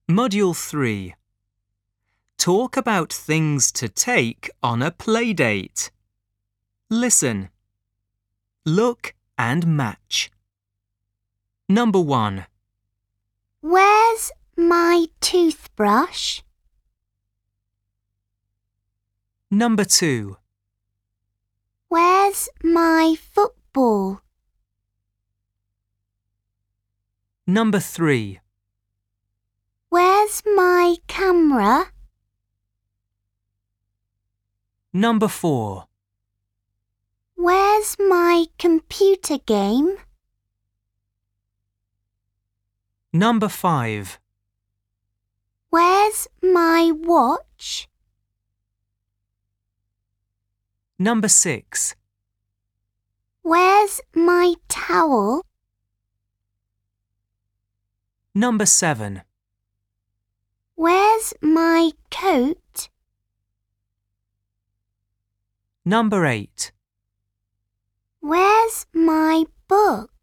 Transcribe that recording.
Module 3. Talk about things to take on a playdate. Listen. Look and match. Number 1. Where's my toothbrush? Number 2. Where's my football? Number 3. Where's my camera? Number 4. Where's my computer game? Number 5. Where's my watch? Number 6. Where's my towel? Number 7. Where's my coat? Number 8. Where's my book?